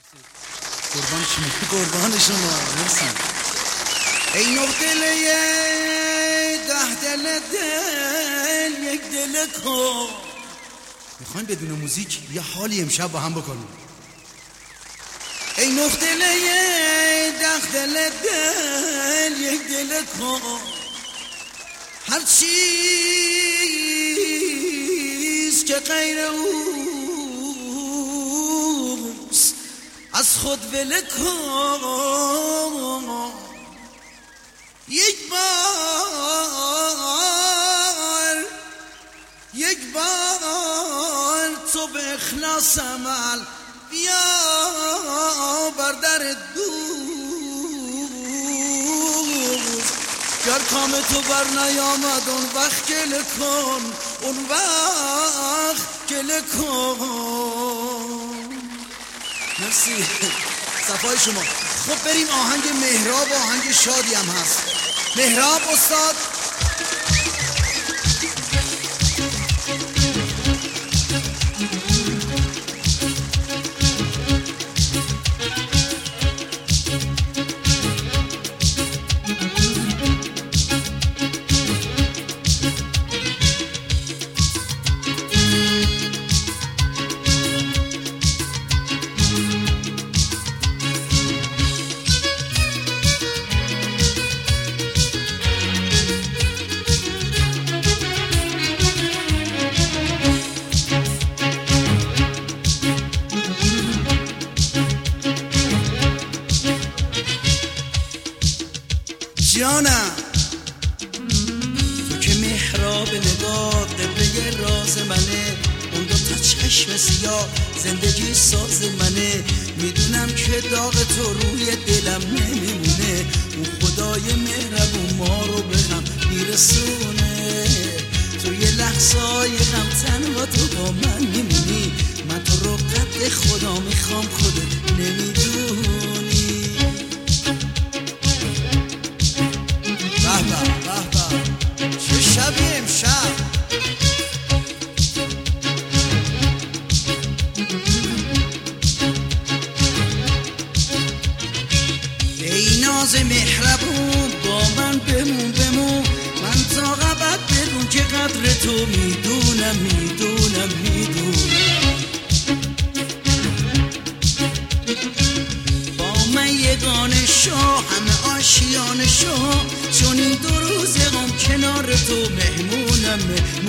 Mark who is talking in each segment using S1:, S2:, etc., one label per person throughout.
S1: قربانشون مرسی. ای نه دل ده دل یک دل کن. میخوایم بدون موزیک یه حالی امشب با هم بکنیم. ای نه دل ده دل یک دل کن. هر چیز که غیر اوست از خود ول کن. یک بار تو به اخلاص عمل بیا بر در دوست. گر کام تو بر نیامد اون وقت گله کن، اون وقت گله کن. مرسی، صفای شما. خب بریم آهنگ مهراب، آهنگ شادی هم هست. مهراب استاد. جانم تو که محراب نگاه قبله راز منه، اون دو تا چشم سیاه زندگی ساز منه. میدونم که داغ تو روی دلم نمیمونه، اون خدای مهربون ما رو به هم میرسونه. تو یه لحظای غم تنها تو با من میمونی، من تو رو قد خدا میخوام خودت نمیدونی. چه شبی امشب. ای ناز مهربون با من بمون، من تا ابد بدون که قدر تو میدونم. با من یگانه شو، همه آشیانه شو، چون این دو روز غم کنار تو مهمونم.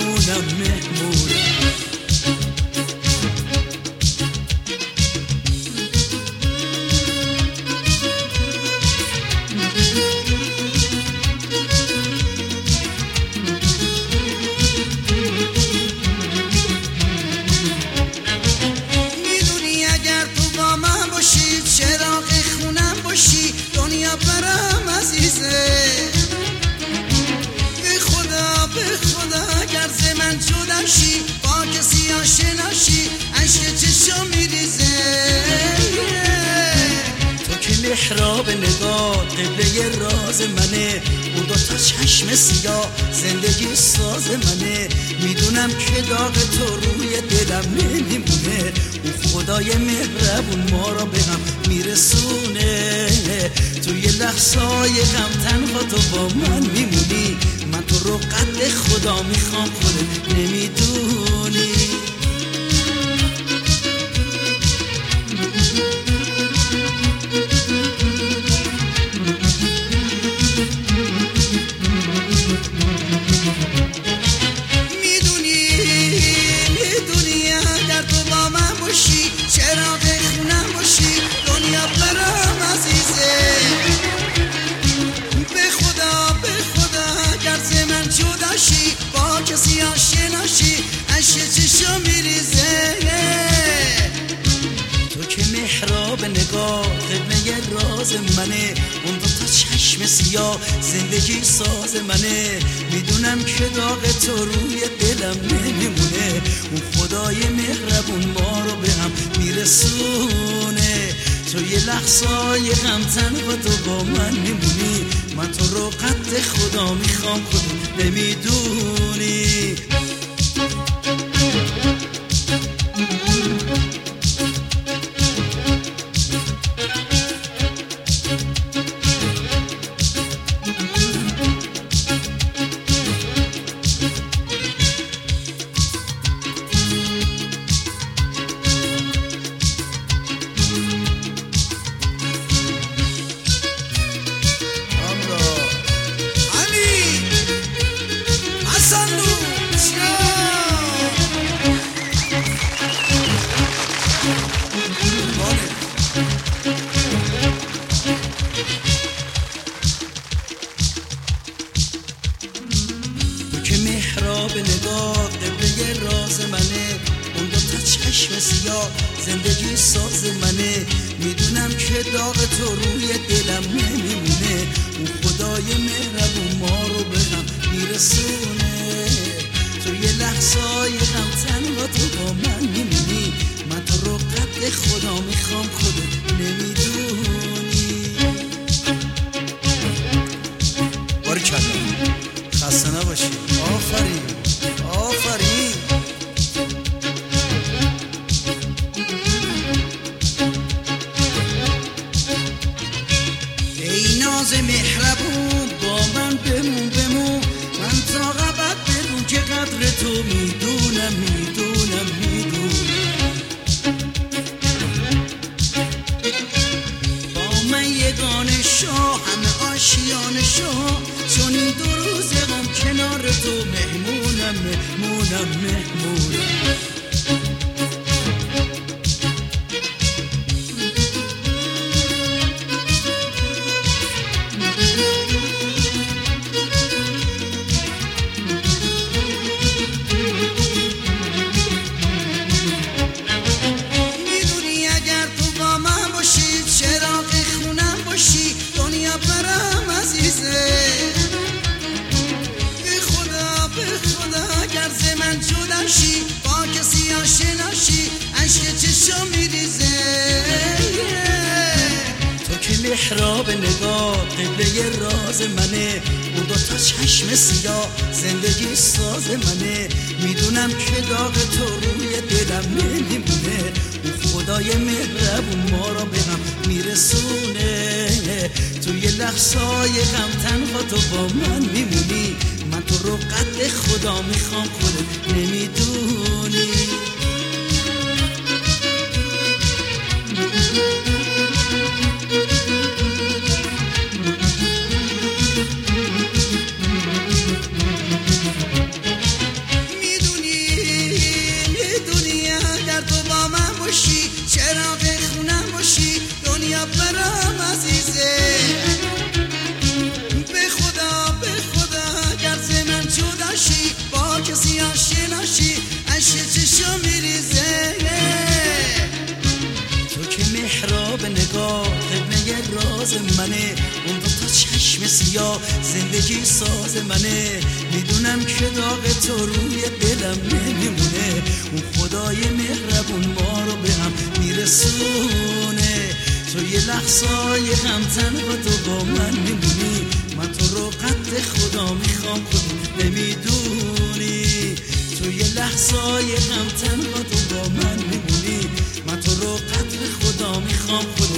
S1: میدونی اگر تو با من باشی، چراغ خونم باشی، دنیا برام عزیزه. به خدا اگر ز من جدا شی، با کسی آشنا شی، عشق چشم میریزه. تو که محراب نگاه قبله راز منه، اون دو تا چشم سیاه زندگی ساز منه. میدونم که داغ تو روی دلم نمیمونه، اون خدای مهربون ما را به هم میرسونه. تو یه لحظای غم تنها تو با من میمونی، من تو رو قد خدا میخوام خودت نمیدونی. میدونی اگر تو با من باشی، چراغ خونم باشی، دنیا برام عزیزه. به خدا اگر ز من جدا شی، با کسی آشنا شی، عشق چشم میریزه. تو که محراب نگاه قبله راز منه، اون دو تا چشم سیاه زندگی ساز منه. میدونم که داغ تو روی دلم نمیمونه، اون خدای مهربون ما رو به هم میرسونه. تو یه لحظای غم تنها تو با من میمونی، من تو رو قد خدا میخوام خودت نمیدونی. تو روی دلم نمیمونه. اون خدای مهربون ما رو به هم میرسونه. تو یه لحظای غم تنها تو با من میمونی. من تو رو قد خدا میخوام خودت نمیدونی. باریکلا خسته نباشی. آفرین آفرین. ای ناز مهربون با من بمون. من تا ابد بدون که قدر تو میدونم. با من یگانه شو همه آشیانه شو. چون این دو روز غم کنار تو مهمونم. میدونی اگر تو با من باشی چراغ خونم باشی دنیا برام عزیزه. به خدا اگر ز من جدا شی با کسی آشنا شی عشق چشم میریزه. تو که محراب نگاه قبله راز منه. اون دو تا چشم سیاه زندگی ساز منه. میدونم که داغ تو روی دلم نمیمونه. اون خدای مهربون ما را به هم میرسونه. تو یه لحظای غم تنها تو با من میمونی. من تو رو قد خدا میخوام خودت نمیدونی. میدونی اگر تو با من باشی چراغ خونم باشی دنیا برام عزیزه. به خدا اگر ز من جدا شی با کسی آشنا شی عشق چشم میریزه. تو که محراب نگاه قبله راز منه. اون دو تا چشم سیاه زندگی ساز منه. میدونم که داغ تو روی دلم نمیمونه. اون خدای مهربون ما رو به هم میرسونه. تو یه لحظای غم تنها تو با من میمونی. من تو رو قد خدا میخوام خودت نمیدونی. تو یه لحظای غم تنها تو با من میمونی. من تو رو قد خدا میخوام خودت